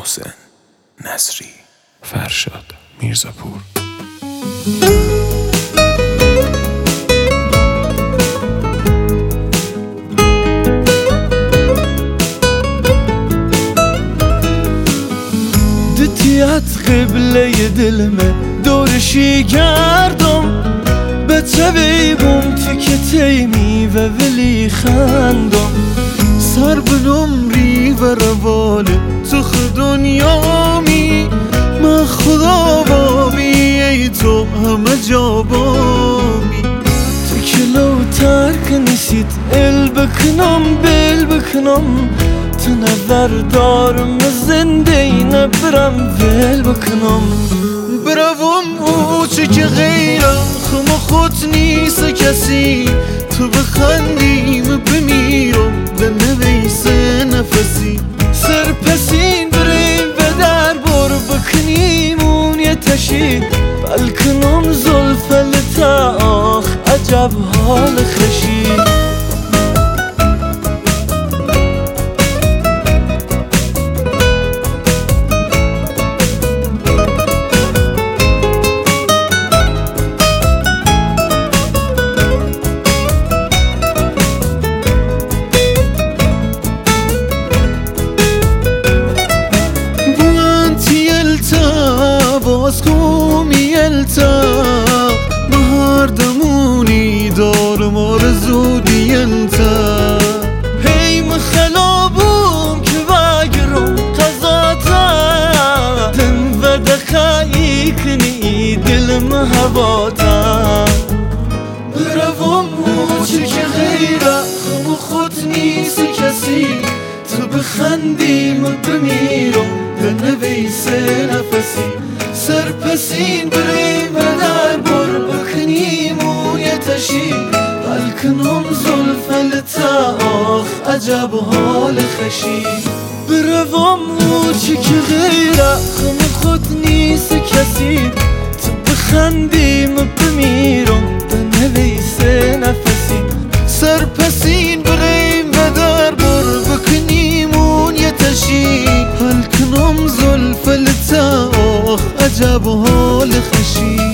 محسن نصری، فرشاد میرزاپور. دتیت قبله دلمه دورشی گردم به تبیبم تکتی میوه ولی خندم سر بنمری و رواله تو خود دنیامی من خدا بابی ای تو همه جا بامی تکلو ترک نسید ال بکنم بل بکنم تنور دارم زنده ای نبرم ول بکنم بروم او چه که غیره خم خود نیست کسی تو بخندیم بمیرم به نویس نفسی سرپسین بریم به در بر بکنیم اون یه تشی بلکنم زلفل تا آخ عجب حال خشی بازگومی التا بهار دمونی دارم آرزودی انتا هی مخلابوم که بگرم قضاتا دن و دخایی کنی دلم هواتا بروم چه که غیره خم خود نیست کسی تو بخندیم بمیرم به نویس نفسی سرپسین بریم در بر بکنیم اون یه تشی بلکنم زلفل تا آخ عجب حال خشی بروم او چی که غیره خم خود نیست کسی تو بخندیم بمیرم به نویس نفسی سرپسین بریم در بر بکنیم اون یه تشی بلکنم زلفل تا عجب حال خشی